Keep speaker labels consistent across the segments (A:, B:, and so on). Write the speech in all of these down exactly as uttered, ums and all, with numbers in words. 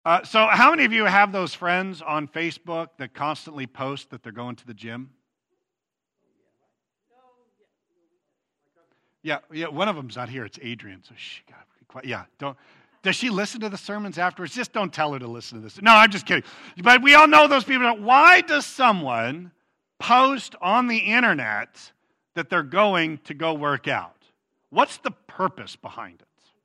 A: Uh, so how many of you have those friends on Facebook that constantly post that they're going to the gym? Yeah, yeah. One of them's not here. It's Adrian. So she got to be quiet. Yeah, don't. Does she listen to the sermons afterwards? Just don't tell her to listen to this. No, I'm just kidding. But we all know those people. Why does someone post on the internet that they're going to go work out? What's the purpose behind it?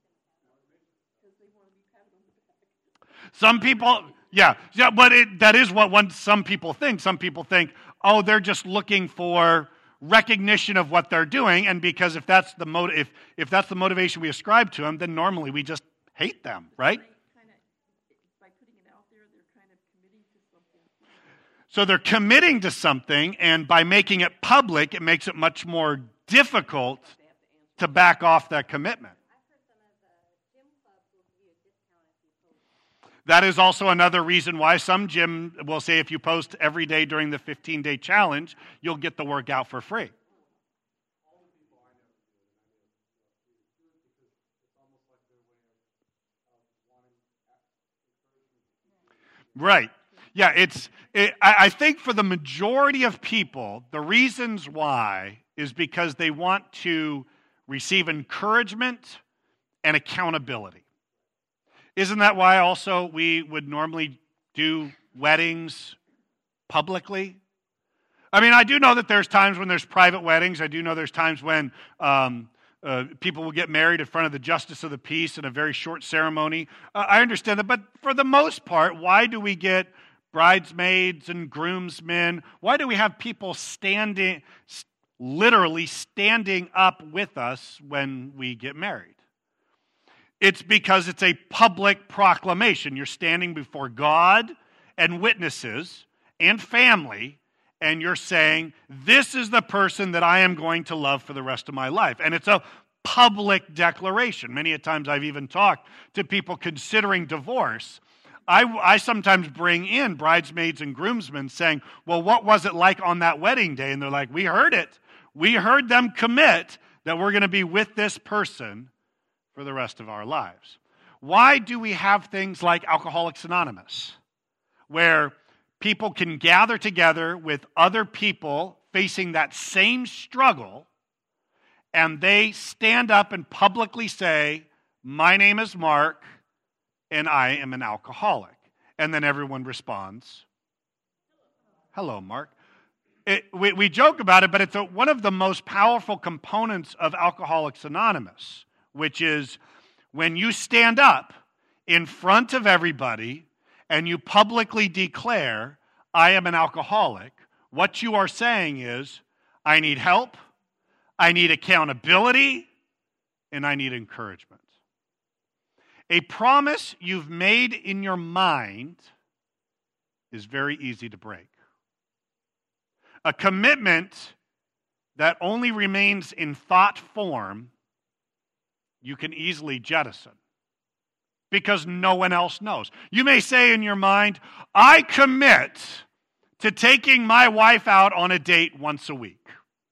A: Some people, yeah, yeah, but it, that is what one, some people think. Some people think, oh, they're just looking for recognition of what they're doing, and because if that's the mot- if if that's the motivation we ascribe to them, then normally we just hate them, right?
B: By putting it out there, they're kind of committing to something.
A: So they're committing to something, and by making it public, it makes it much more difficult to back off that commitment. That is also another reason why some gym will say if you post every day during the fifteen-day challenge, you'll get the workout for free. Right. Yeah, it's. It, I, I think for the majority of people, the reasons why is because they want to receive encouragement and accountability. Isn't that why also we would normally do weddings publicly? I mean, I do know that there's times when there's private weddings. I do know there's times when um, uh, people will get married in front of the justice of the peace in a very short ceremony. Uh, I understand that, but for the most part, why do we get bridesmaids and groomsmen? Why do we have people standing, literally standing up with us when we get married? It's because it's a public proclamation. You're standing before God and witnesses and family, and you're saying, this is the person that I am going to love for the rest of my life. And it's a public declaration. Many a times I've even talked to people considering divorce. I, I sometimes bring in bridesmaids and groomsmen saying, well, what was it like on that wedding day? And they're like, we heard it. We heard them commit that we're going to be with this person for the rest of our lives. Why do we have things like Alcoholics Anonymous, where people can gather together with other people facing that same struggle, and they stand up and publicly say, my name is Mark, and I am an alcoholic. And then everyone responds, hello, Mark. It, we, we joke about it, but it's a, one of the most powerful components of Alcoholics Anonymous, which is when you stand up in front of everybody and you publicly declare, I am an alcoholic, what you are saying is, I need help, I need accountability, and I need encouragement. A promise you've made in your mind is very easy to break. A commitment that only remains in thought form you can easily jettison because no one else knows. You may say in your mind, I commit to taking my wife out on a date once a week.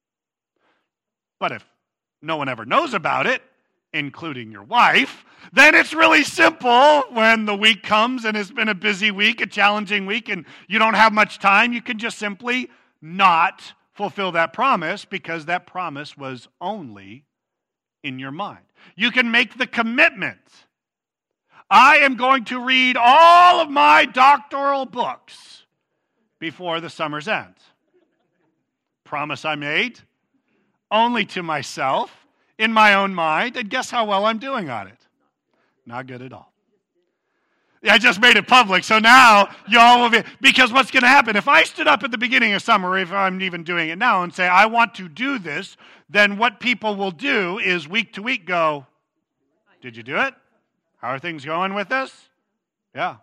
A: But if no one ever knows about it, including your wife, then it's really simple when the week comes and it's been a busy week, a challenging week, and you don't have much time, you can just simply not fulfill that promise because that promise was only in your mind. You can make the commitment. I am going to read all of my doctoral books before the summer's end. Promise I made only to myself, in my own mind, and guess how well I'm doing on it? Not good at all. I just made it public, so now y'all will be, because what's going to happen, if I stood up at the beginning of summer, or if I'm even doing it now, and say, I want to do this, then what people will do is week to week go, did you do it? How are things going with this? Yeah.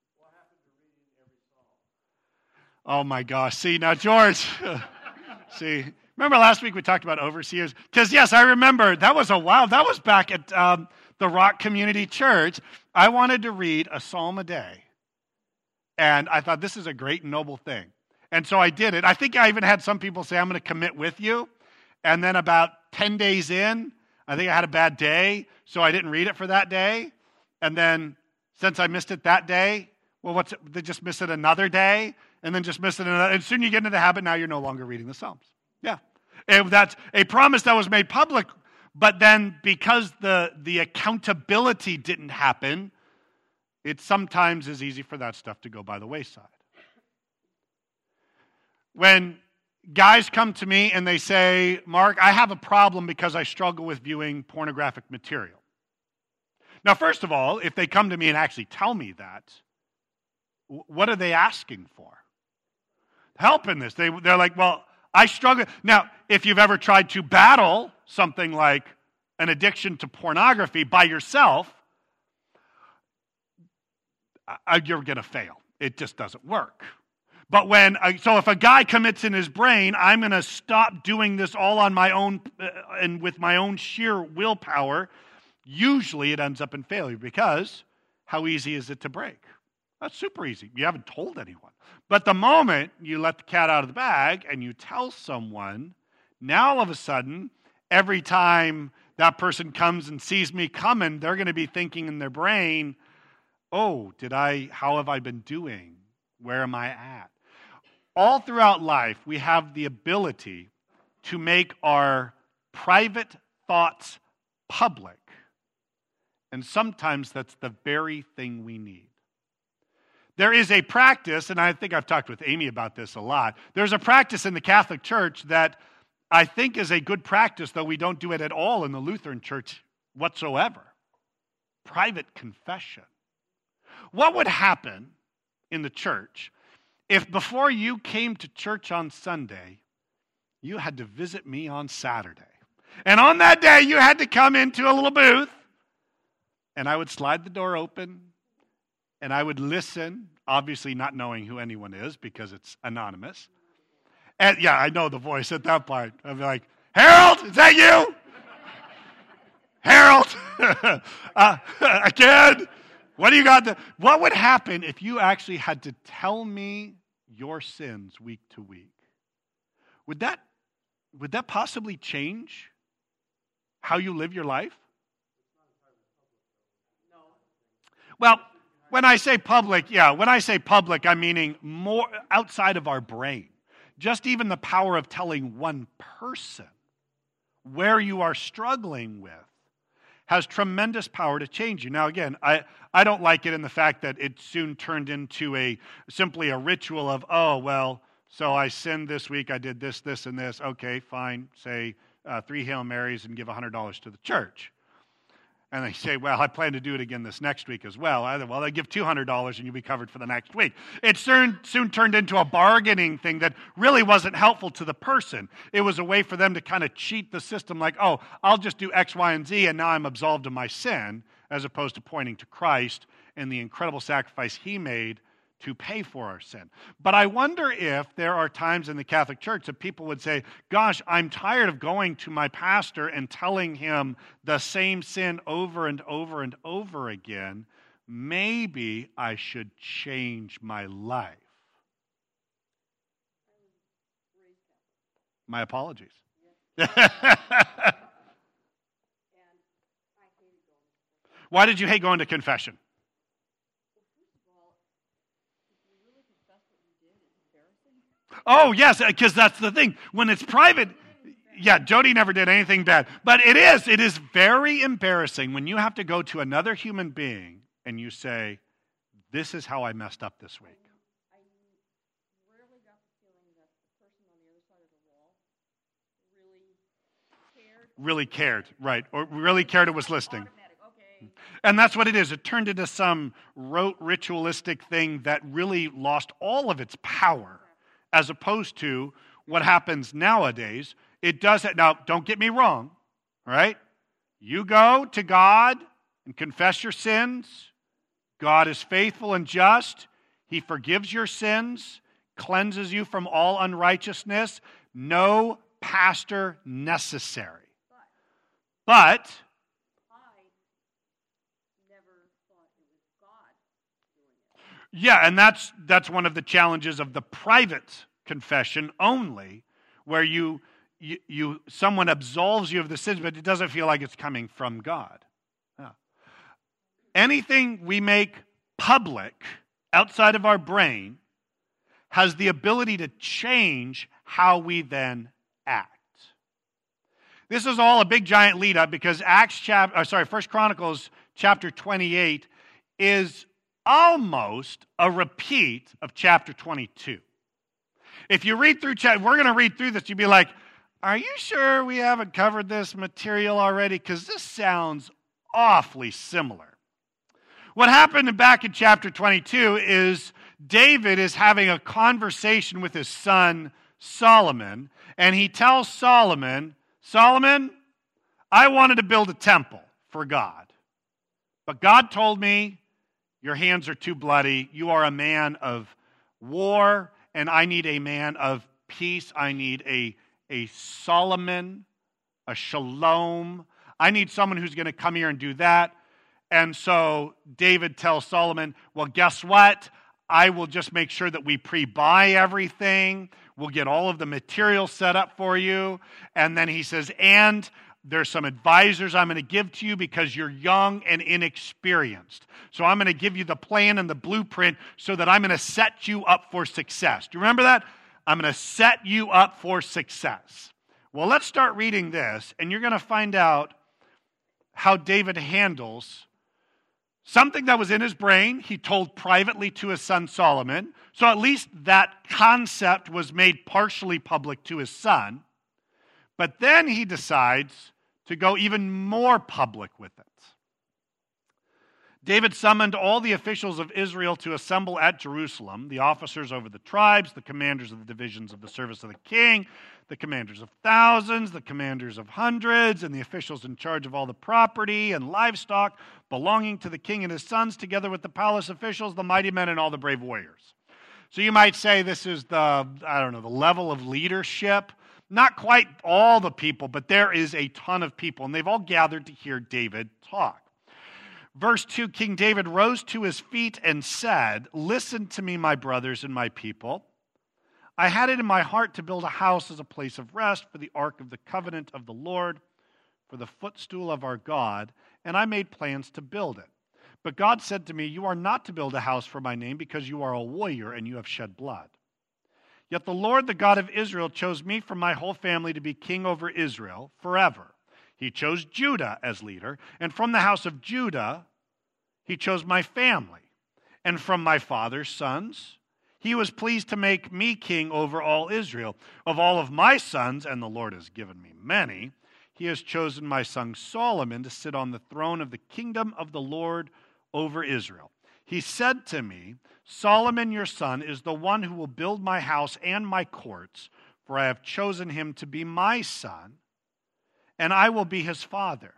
A: Oh my gosh, see, now George, see, remember last week we talked about overseers? Because yes, I remember, that was a while, that was back at um, the Rock Community Church. I wanted to read a psalm a day. And I thought, this is a great and noble thing. And so I did it. I think I even had some people say, I'm going to commit with you. And then about ten days in, I think I had a bad day, so I didn't read it for that day. And then Since I missed it that day, well, what's it? They just miss it another day, and then just miss it another. And soon you get into the habit, now you're no longer reading the Psalms. Yeah. And that's a promise that was made public, but then because the, the accountability didn't happen, it sometimes is easy for that stuff to go by the wayside. When guys come to me and they say, Mark, I have a problem because I struggle with viewing pornographic material. Now, first of all, if they come to me and actually tell me that, what are they asking for? Help in this. They, they're like, well, I struggle. Now, if you've ever tried to battle something like an addiction to pornography by yourself, you're going to fail. It just doesn't work. But when, so if a guy commits in his brain, I'm going to stop doing this all on my own uh, and with my own sheer willpower, usually it ends up in failure because how easy is it to break? That's super easy. You haven't told anyone. But the moment you let the cat out of the bag and you tell someone, now all of a sudden, every time that person comes and sees me coming, they're going to be thinking in their brain, oh, did I, how have I been doing? Where am I at? All throughout life, we have the ability to make our private thoughts public. And sometimes that's the very thing we need. There is a practice, and I think I've talked with Amy about this a lot. There's a practice in the Catholic Church that I think is a good practice, though we don't do it at all in the Lutheran Church whatsoever. Private confession. What would happen in the church if before you came to church on Sunday, you had to visit me on Saturday? And on that day, you had to come into a little booth, and I would slide the door open, and I would listen, obviously not knowing who anyone is because it's anonymous. And yeah, I know the voice at that part. I'd be like, Harold, is that you? Harold, uh, again, what do you got? To, what would happen if you actually had to tell me your sins week to week? Would that, would that possibly change how you live your life?
B: No.
A: Well, when I say public, yeah, when I say public, I'm meaning more outside of our brain. Just even the power of telling one person where you are struggling with has tremendous power to change you. Now, again, I, I don't like it in the fact that it soon turned into a simply a ritual of, oh, well, so I sinned this week, I did this, this, and this. Okay, fine, say uh, three Hail Marys and give one hundred dollars to the church. And they say, well, I plan to do it again this next week as well. Either, well, they give two hundred dollars and you'll be covered for the next week. It soon, soon turned into a bargaining thing that really wasn't helpful to the person. It was a way for them to kind of cheat the system like, oh, I'll just do X, Y, and Z, and now I'm absolved of my sin, as opposed to pointing to Christ and the incredible sacrifice he made to pay for our sin. But I wonder if there are times in the Catholic Church that people would say, gosh, I'm tired of going to my pastor and telling him the same sin over and over and over again. Maybe I should change my life. My apologies. Why did you hate going to confession? Oh, yes, because that's the thing. When it's private, yeah, Jody never did anything bad. But it is, it is very embarrassing when you have to go to another human being and you say, this is how I messed up this week.
B: I rarely got the feeling that the person on the other side of the wall really cared.
A: Really cared, right. Or really cared and was listening.
B: Okay.
A: And that's what it is. It turned into some rote ritualistic thing that really lost all of its power. As opposed to what happens nowadays. It does it. Now, don't get me wrong, all right? You go to God and confess your sins. God is faithful and just. He forgives your sins, cleanses you from all unrighteousness. No pastor necessary. But, but
B: I never thought it was God doing it.
A: Yeah, and that's that's one of the challenges of the private confession only, where you, you, you someone absolves you of the sins, but it doesn't feel like it's coming from God. Yeah. Anything we make public, outside of our brain, has the ability to change how we then act. This is all a big giant lead up because Acts chapter, or sorry, First Chronicles chapter twenty-eight is almost a repeat of chapter twenty-two. If you read through, we're going to read through this, you'd be like, are you sure we haven't covered this material already? Because this sounds awfully similar. What happened back in chapter twenty-two is David is having a conversation with his son Solomon, and he tells Solomon, Solomon, I wanted to build a temple for God, but God told me, your hands are too bloody. You are a man of war, and I need a man of peace. I need a, a Solomon, a Shalom. I need someone who's going to come here and do that. And so David tells Solomon, well, guess what? I will just make sure that we pre-buy everything. We'll get all of the material set up for you. And then he says, and there's some advisors I'm going to give to you because you're young and inexperienced. So I'm going to give you the plan and the blueprint so that I'm going to set you up for success. Do you remember that? I'm going to set you up for success. Well, let's start reading this, and you're going to find out how David handles something that was in his brain, he told privately to his son Solomon. So at least that concept was made partially public to his son. But then he decides to go even more public with it. David summoned all the officials of Israel to assemble at Jerusalem, the officers over the tribes, the commanders of the divisions of the service of the king, the commanders of thousands, the commanders of hundreds, and the officials in charge of all the property and livestock belonging to the king and his sons, together with the palace officials, the mighty men, and all the brave warriors. So you might say this is the, I don't know, the level of leadership. Not quite all the people, but there is a ton of people, and they've all gathered to hear David talk. Verse two, King David rose to his feet and said, listen to me, my brothers and my people. I had it in my heart to build a house as a place of rest for the ark of the covenant of the Lord, for the footstool of our God, and I made plans to build it. But God said to me, you are not to build a house for my name because you are a warrior and you have shed blood. Yet the Lord, the God of Israel, chose me from my whole family to be king over Israel forever. He chose Judah as leader, and from the house of Judah, he chose my family. And from my father's sons, he was pleased to make me king over all Israel. Of all of my sons, and the Lord has given me many, he has chosen my son Solomon to sit on the throne of the kingdom of the Lord over Israel. He said to me, Solomon your son is the one who will build my house and my courts, for I have chosen him to be my son, and I will be his father.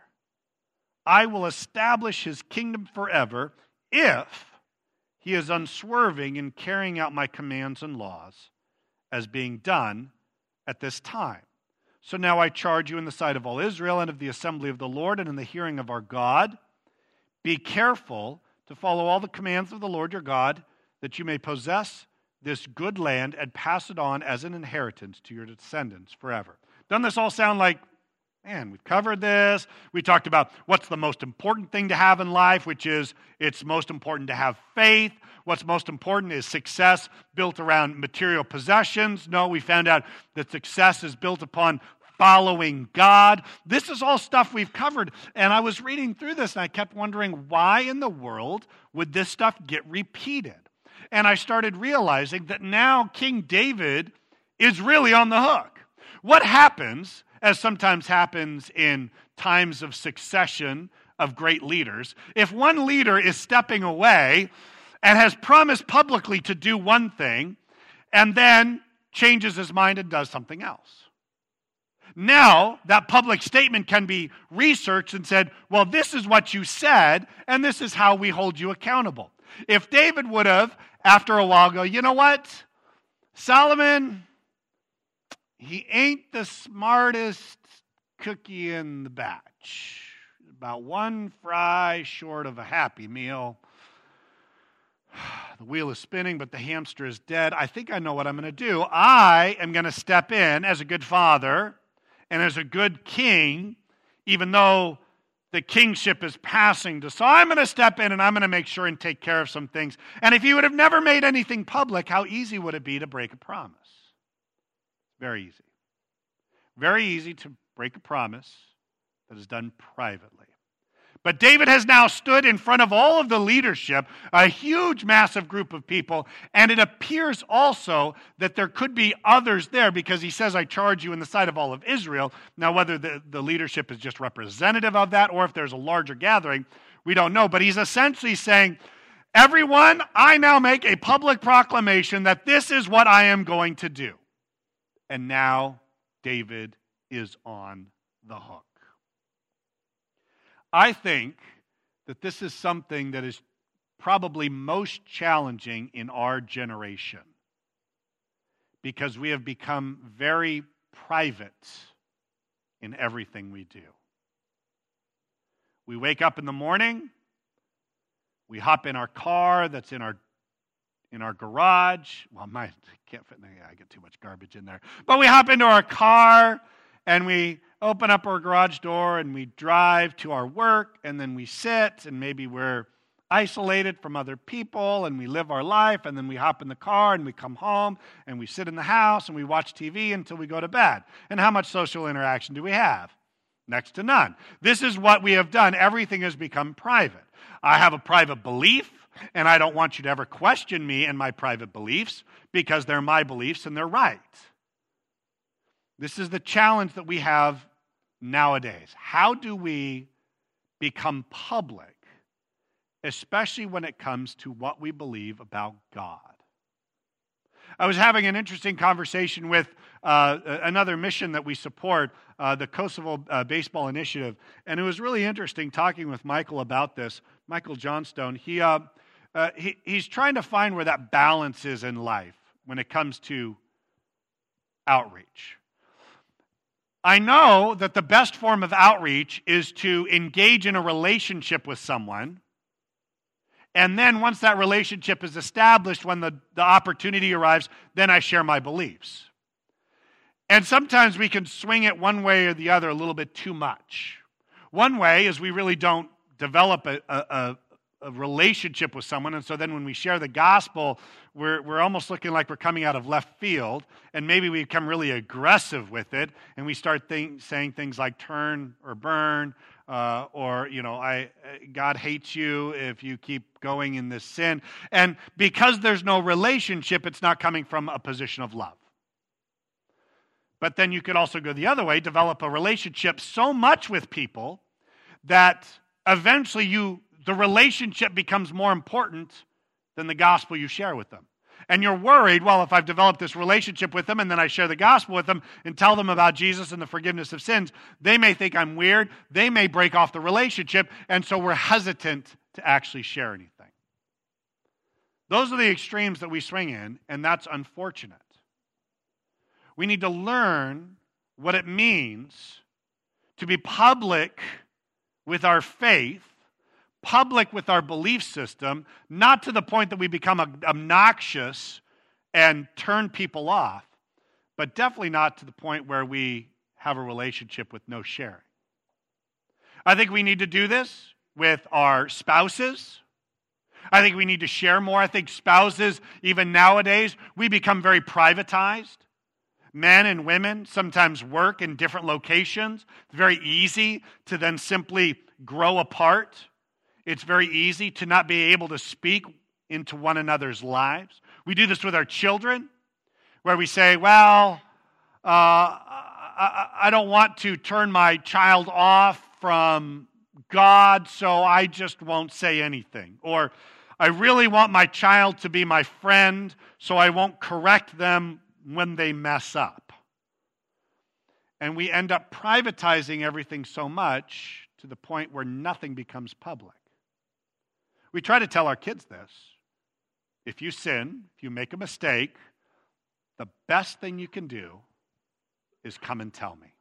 A: I will establish his kingdom forever if he is unswerving in carrying out my commands and laws as being done at this time. So now I charge you in the sight of all Israel and of the assembly of the Lord and in the hearing of our God, be careful to follow all the commands of the Lord your God, that you may possess this good land and pass it on as an inheritance to your descendants forever. Doesn't this all sound like, man, we've covered this. We talked about what's the most important thing to have in life, which is it's most important to have faith. What's most important is success built around material possessions. No, we found out that success is built upon following God. This is all stuff we've covered. And I was reading through this and I kept wondering, why in the world would this stuff get repeated? And I started realizing that now King David is really on the hook. What happens, as sometimes happens in times of succession of great leaders, if one leader is stepping away and has promised publicly to do one thing and then changes his mind and does something else? Now, that public statement can be researched and said, well, this is what you said, and this is how we hold you accountable. If David would have, after a while, go, you know what? Solomon, he ain't the smartest cookie in the batch. About one fry short of a happy meal. The wheel is spinning, but the hamster is dead. I think I know what I'm going to do. I am going to step in as a good father and as a good king, even though the kingship is passing to, so I'm going to step in and I'm going to make sure and take care of some things. And if you would have never made anything public, how easy would it be to break a promise? Very easy. Very easy to break a promise that is done privately. But David has now stood in front of all of the leadership, a huge, massive group of people, and it appears also that there could be others there because he says, I charge you in the sight of all of Israel. Now, whether the, the leadership is just representative of that or if there's a larger gathering, we don't know. But he's essentially saying, everyone, I now make a public proclamation that this is what I am going to do. And now David is on the hook. I think that this is something that is probably most challenging in our generation because we have become very private in everything we do. We wake up in the morning, we hop in our car that's in our in our garage. Well, mine can't fit in there. I get too much garbage in there. But we hop into our car and we open up our garage door and we drive to our work and then we sit and maybe we're isolated from other people and we live our life and then we hop in the car and we come home and we sit in the house and we watch T V until we go to bed. And how much social interaction do we have? Next to none. This is what we have done. Everything has become private. I have a private belief and I don't want you to ever question me and my private beliefs because they're my beliefs and they're right. This is the challenge that we have nowadays. How do we become public, especially when it comes to what we believe about God? I was having an interesting conversation with uh, another mission that we support, uh, the Kosovo uh, Baseball Initiative, and it was really interesting talking with Michael about this. Michael Johnstone, he, uh, uh, he he's trying to find where that balance is in life when it comes to outreach. I know that the best form of outreach is to engage in a relationship with someone, and then once that relationship is established, when the, the opportunity arrives, then I share my beliefs. And sometimes we can swing it one way or the other a little bit too much. One way is we really don't develop a, a, a relationship with someone, and so then when we share the gospel, we're, we're almost looking like we're coming out of left field, and maybe we become really aggressive with it, and we start think, saying things like turn or burn, uh, or, you know, I God hates you if you keep going in this sin. And because there's no relationship, it's not coming from a position of love. But then you could also go the other way, develop a relationship so much with people that eventually you the relationship becomes more important than the gospel you share with them. And you're worried, well, if I've developed this relationship with them and then I share the gospel with them and tell them about Jesus and the forgiveness of sins, they may think I'm weird. They may break off the relationship, and so we're hesitant to actually share anything. Those are the extremes that we swing in, and that's unfortunate. We need to learn what it means to be public with our faith, public with our belief system, not to the point that we become obnoxious and turn people off, but definitely not to the point where we have a relationship with no sharing. I think we need to do this with our spouses. I think we need to share more. I think spouses, even nowadays, we become very privatized. Men and women sometimes work in different locations. It's very easy to then simply grow apart. It's very easy to not be able to speak into one another's lives. We do this with our children, where we say, well, uh, I, I don't want to turn my child off from God, so I just won't say anything. Or, I really want my child to be my friend, so I won't correct them when they mess up. And we end up privatizing everything so much to the point where nothing becomes public. We try to tell our kids this. If you sin, if you make a mistake, the best thing you can do is come and tell me.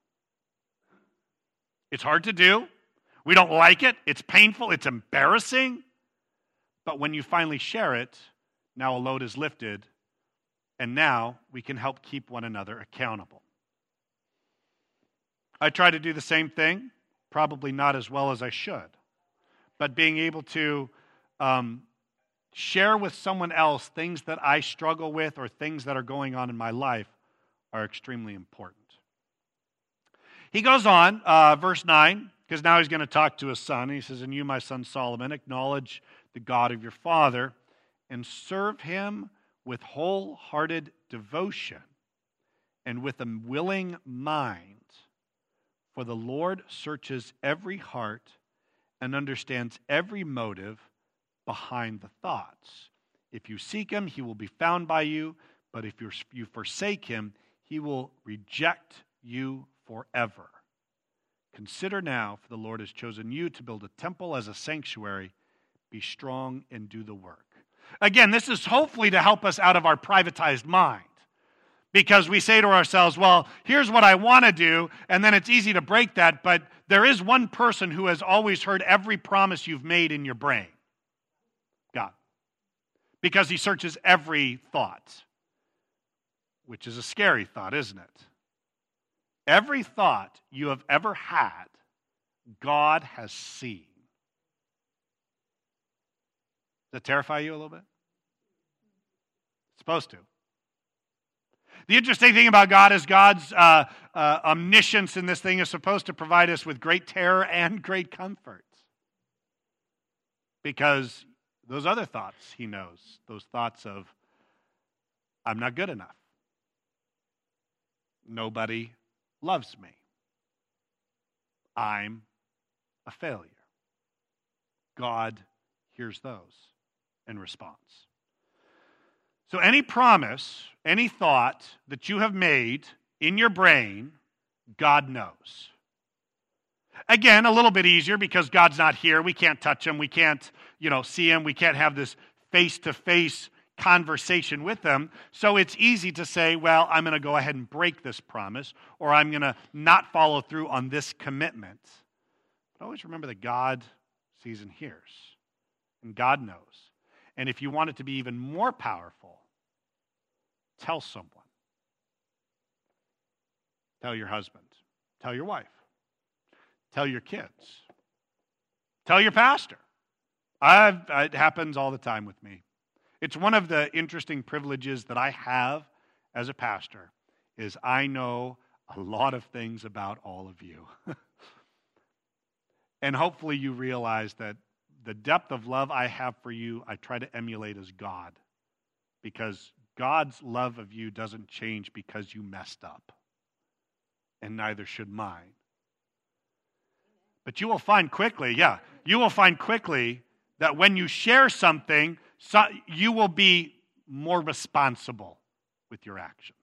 A: It's hard to do. We don't like it. It's painful. It's embarrassing. But when you finally share it, now a load is lifted, and now we can help keep one another accountable. I try to do the same thing probably not as well as I should. But being able to um, share with someone else things that I struggle with or things that are going on in my life are extremely important. He goes on, uh, verse nine, because now he's going to talk to his son. He says, "And you, my son Solomon, acknowledge the God of your father and serve him with wholehearted devotion and with a willing mind. For the Lord searches every heart and understands every motive behind the thoughts. If you seek him, he will be found by you, but if you forsake him, he will reject you forever. Consider now, for the Lord has chosen you to build a temple as a sanctuary. Be strong and do the work." Again, this is hopefully to help us out of our privatized mind. Because we say to ourselves, well, here's what I want to do, and then it's easy to break that, but there is one person who has always heard every promise you've made in your brain. God. Because he searches every thought. Which is a scary thought, isn't it? Every thought you have ever had, God has seen. Does that terrify you a little bit? It's supposed to. The interesting thing about God is God's uh, uh, omniscience in this thing is supposed to provide us with great terror and great comfort. Because those other thoughts he knows, those thoughts of, I'm not good enough. Nobody loves me. I'm a failure. God hears those and responds. So any promise, any thought that you have made in your brain, God knows. Again, a little bit easier because God's not here. We can't touch him. We can't, you know, see him. We can't have this face-to-face conversation with him. So it's easy to say, well, I'm going to go ahead and break this promise, or I'm going to not follow through on this commitment. But always remember that God sees and hears, and God knows. And if you want it to be even more powerful, tell someone. Tell your husband. Tell your wife. Tell your kids. Tell your pastor. I've, it happens all the time with me. It's one of the interesting privileges that I have as a pastor is I know a lot of things about all of you. And hopefully you realize that the depth of love I have for you, I try to emulate as God. Because God's love of you doesn't change because you messed up. And neither should mine. But you will find quickly, yeah, you will find quickly that when you share something, so you will be more responsible with your actions.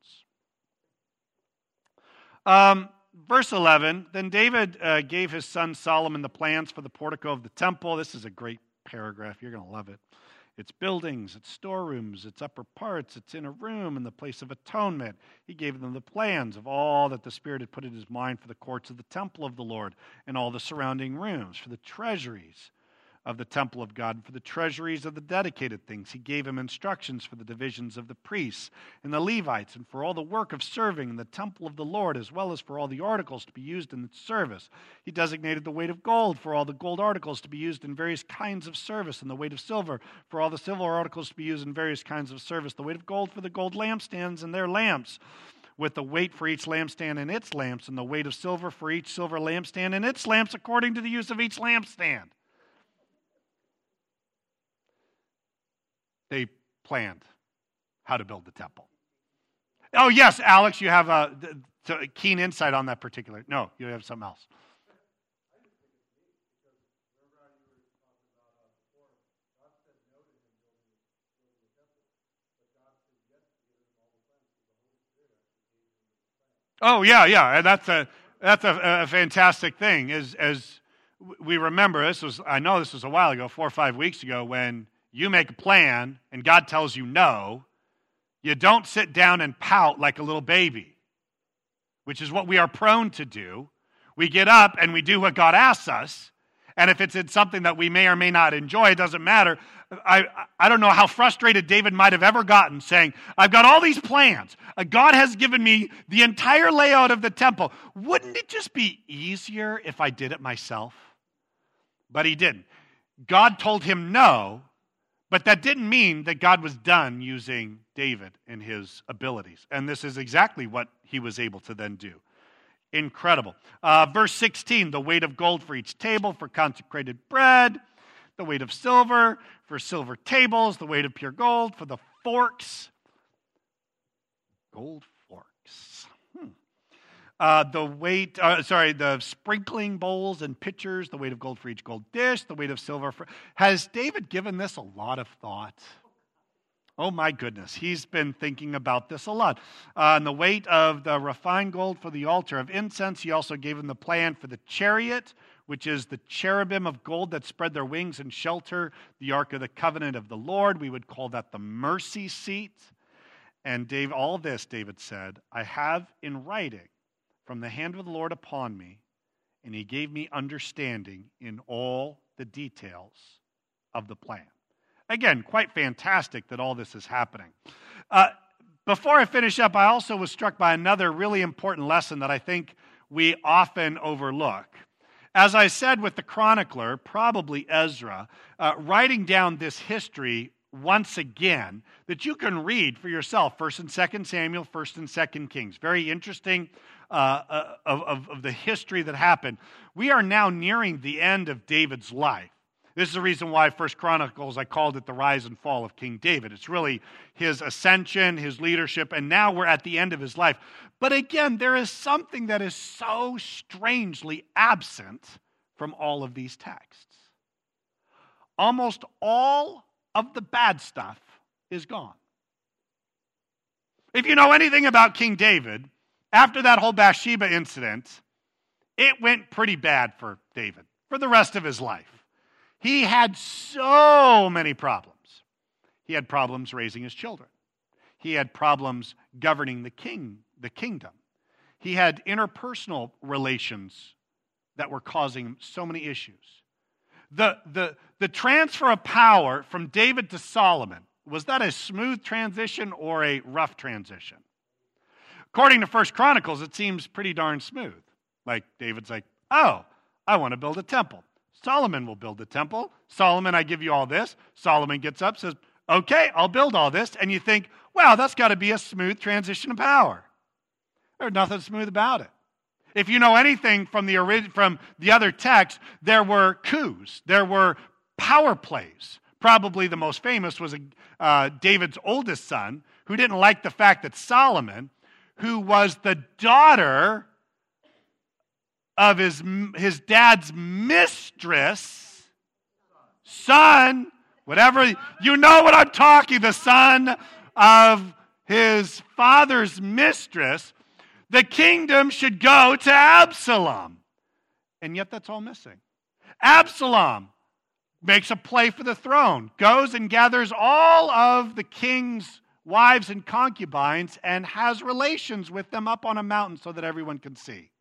A: Um, verse eleven, then David uh, gave his son Solomon the plans for the portico of the temple. This is a great paragraph. You're going to love it. Its buildings, its storerooms, its upper parts, its inner room, and the place of atonement. He gave them the plans of all that the Spirit had put in his mind for the courts of the temple of the Lord and all the surrounding rooms, for the treasuries of the temple of God, and for the treasuries of the dedicated things. He gave him instructions for the divisions of the priests and the Levites, and for all the work of serving in the temple of the Lord, as well as for all the articles to be used in its service. He designated the weight of gold for all the gold articles to be used in various kinds of service, and the weight of silver for all the silver articles to be used in various kinds of service, the weight of gold for the gold lampstands and their lamps, with the weight for each lampstand and its lamps, and the weight of silver for each silver lampstand and its lamps, according to the use of each lampstand. They planned how to build the temple. Oh, yes, Alex, you have a, a keen insight on that particular. No, you have something else. Oh, yeah, yeah, and that's a that's a, a fantastic thing. As as we remember, this was I know this was a while ago, four or five weeks ago, when you make a plan and God tells you no, you don't sit down and pout like a little baby, which is what we are prone to do. We get up and we do what God asks us, And if it's in something that we may or may not enjoy, it doesn't matter. I, I don't know how frustrated David might have ever gotten saying, I've got all these plans. Uh, God has given me the entire layout of the temple. Wouldn't it just be easier if I did it myself? But he didn't. God told him no, but that didn't mean that God was done using David and his abilities. And this is exactly what he was able to then do. Incredible. Uh, verse sixteen, the weight of gold for each table for consecrated bread, the weight of silver for silver tables, the weight of pure gold for the forks. Gold forks. Hmm. Uh, the weight, uh, sorry, the sprinkling bowls and pitchers, the weight of gold for each gold dish, the weight of silver for... Has David given this a lot of thought? Oh my goodness, he's been thinking about this a lot. Uh, and the weight of the refined gold for the altar of incense, he also gave him the plan for the chariot, which is the cherubim of gold that spread their wings and shelter the ark of the covenant of the Lord. We would call that the mercy seat. And Dave, all this, David said, I have in writing from the hand of the Lord upon me, and he gave me understanding in all the details of the plan. Again, quite fantastic that all this is happening. Uh, before I finish up, I also was struck by another really important lesson that I think we often overlook. As I said with the chronicler, probably Ezra, uh, writing down this history once again that you can read for yourself, First and Second Samuel, First and Second Kings. Very interesting uh, uh, of, of, of the history that happened. We are now nearing the end of David's life. This is the reason why First Chronicles, I called it the rise and fall of King David. It's really his ascension, his leadership, and now we're at the end of his life. But again, there is something that is so strangely absent from all of these texts. Almost all of the bad stuff is gone. If you know anything about King David, after that whole Bathsheba incident, it went pretty bad for David for the rest of his life. He had so many problems. He had problems raising his children. He had problems governing the king, the kingdom. He had interpersonal relations that were causing so many issues. The, the, the transfer of power from David to Solomon, was that a smooth transition or a rough transition? According to First Chronicles, it seems pretty darn smooth. Like David's like, oh, I want to build a temple. Solomon will build the temple. Solomon, I give you all this. Solomon gets up, says, okay, I'll build all this. And you think, wow, that's got to be a smooth transition of power. There's nothing smooth about it. If you know anything from the orig- from the other text, there were coups. There were power plays. Probably the most famous was uh, David's oldest son, who didn't like the fact that Solomon, who was the daughter of his, his dad's mistress, son, whatever, you know what I'm talking, the son of his father's mistress, the kingdom should go to Absalom. And yet that's all missing. Absalom makes a play for the throne, goes and gathers all of the king's wives and concubines and has relations with them up on a mountain so that everyone can see.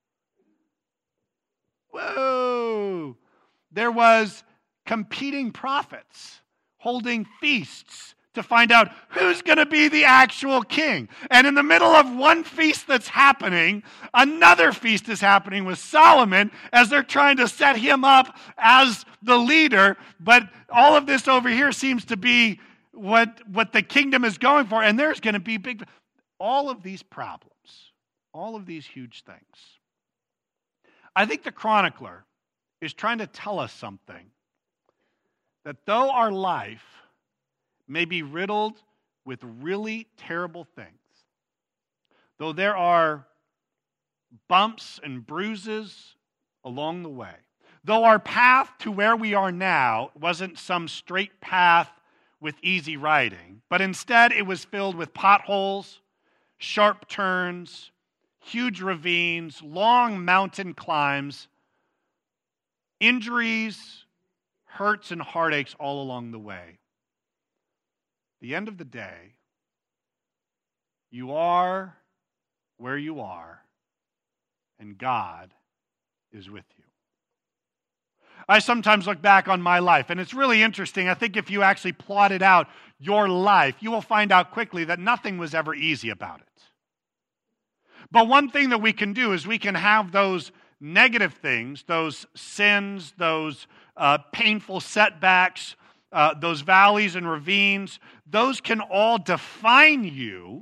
A: Whoa! There was competing prophets holding feasts to find out who's going to be the actual king. And in the middle of one feast that's happening, another feast is happening with Solomon as they're trying to set him up as the leader. But all of this over here seems to be what, what the kingdom is going for. And there's going to be big... All of these problems, all of these huge things. I think the chronicler is trying to tell us something. That though our life may be riddled with really terrible things, though there are bumps and bruises along the way, though our path to where we are now wasn't some straight path with easy riding, but instead it was filled with potholes, sharp turns, huge ravines, long mountain climbs, injuries, hurts, and heartaches all along the way. The end of the day, you are where you are, and God is with you. I sometimes look back on my life, and it's really interesting. I think if you actually plotted out your life, you will find out quickly that nothing was ever easy about it. But one thing that we can do is we can have those negative things, those sins, those uh, painful setbacks, uh, those valleys and ravines, those can all define you,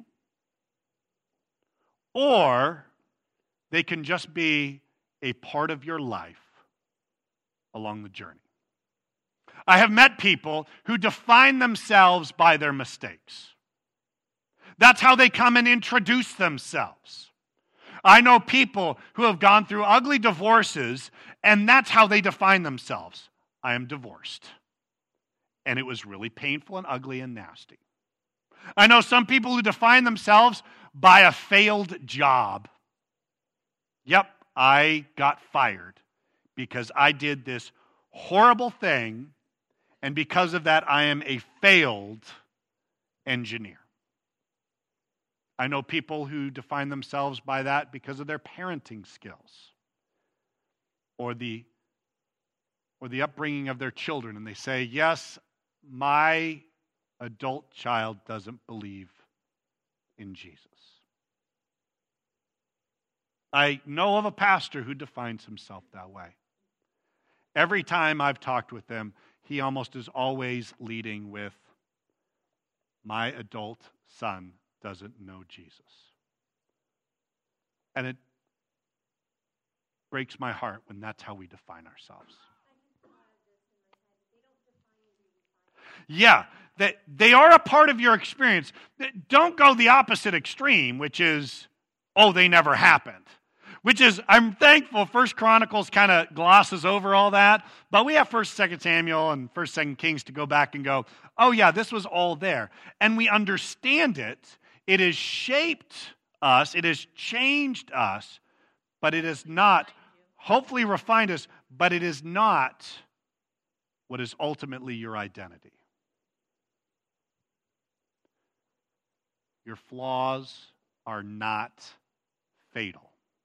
A: or they can just be a part of your life along the journey. I have met people who define themselves by their mistakes. That's how they come and introduce themselves. I know people who have gone through ugly divorces, and that's how they define themselves. I am divorced. And it was really painful and ugly and nasty. I know some people who define themselves by a failed job. Yep, I got fired because I did this horrible thing, and because of that, I am a failed engineer. I know people who define themselves by that because of their parenting skills or the, or the upbringing of their children, and they say, yes, my adult child doesn't believe in Jesus. I know of a pastor who defines himself that way. Every time I've talked with them, he almost is always leading with, my adult son doesn't know Jesus. And it breaks my heart when that's how we define ourselves. Yeah, they, they are a part of your experience. Don't go the opposite extreme, which is, oh, they never happened. Which is, I'm thankful First Chronicles kind of glosses over all that, but we have First, Second Samuel and First, Second Kings to go back and go, oh yeah, this was all there. And we understand it. It has shaped us. It has changed us, but it is not, hopefully refined us, but it is not what is ultimately your identity. Your flaws are not fatal.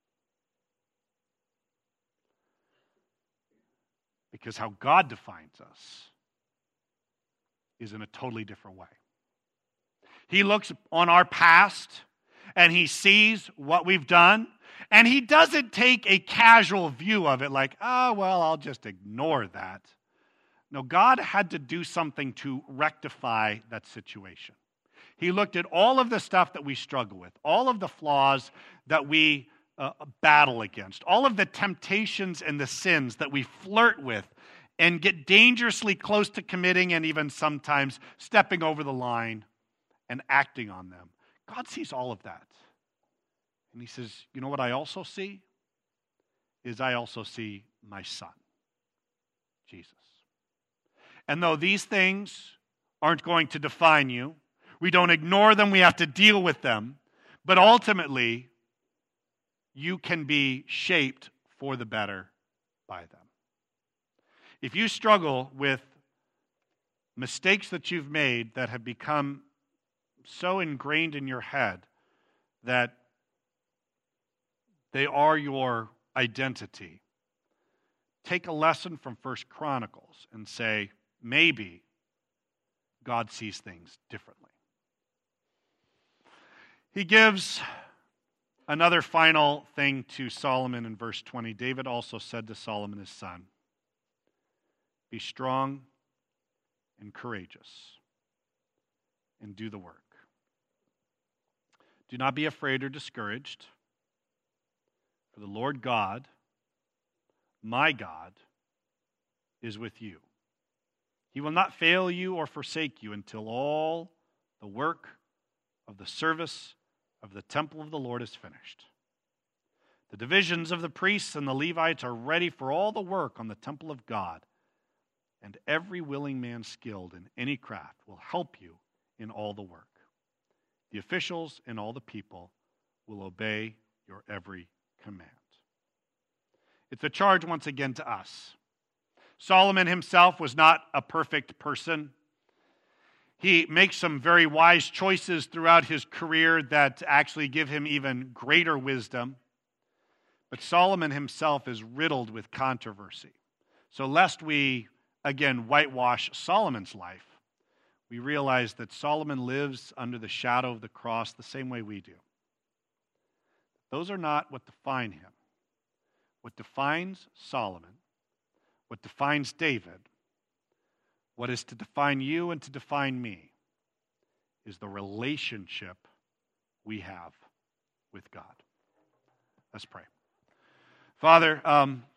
A: Because how God defines us is in a totally different way. He looks on our past and he sees what we've done, and he doesn't take a casual view of it like, oh, well, I'll just ignore that. No, God had to do something to rectify that situation. He looked at all of the stuff that we struggle with, all of the flaws that we uh, battle against, all of the temptations and the sins that we flirt with and get dangerously close to committing and even sometimes stepping over the line and acting on them. God sees all of that. And he says, you know what I also see? Is I also see my son, Jesus. And though these things aren't going to define you, we don't ignore them, we have to deal with them, but ultimately, you can be shaped for the better by them. If you struggle with mistakes that you've made that have become so ingrained in your head that they are your identity, take a lesson from First Chronicles and say, maybe God sees things differently. He gives another final thing to Solomon in verse twenty. David also said to Solomon his son, be strong and courageous and do the work. Do not be afraid or discouraged, for the Lord God, my God, is with you. He will not fail you or forsake you until all the work of the service of the temple of the Lord is finished. The divisions of the priests and the Levites are ready for all the work on the temple of God, and every willing man skilled in any craft will help you in all the work. The officials and all the people will obey your every command. It's a charge once again to us. Solomon himself was not a perfect person. He makes some very wise choices throughout his career that actually give him even greater wisdom. But Solomon himself is riddled with controversy. So lest we, again, whitewash Solomon's life, we realize that Solomon lives under the shadow of the cross the same way we do. Those are not what define him. What defines Solomon, what defines David, what is to define you and to define me, is the relationship we have with God. Let's pray. Father, um,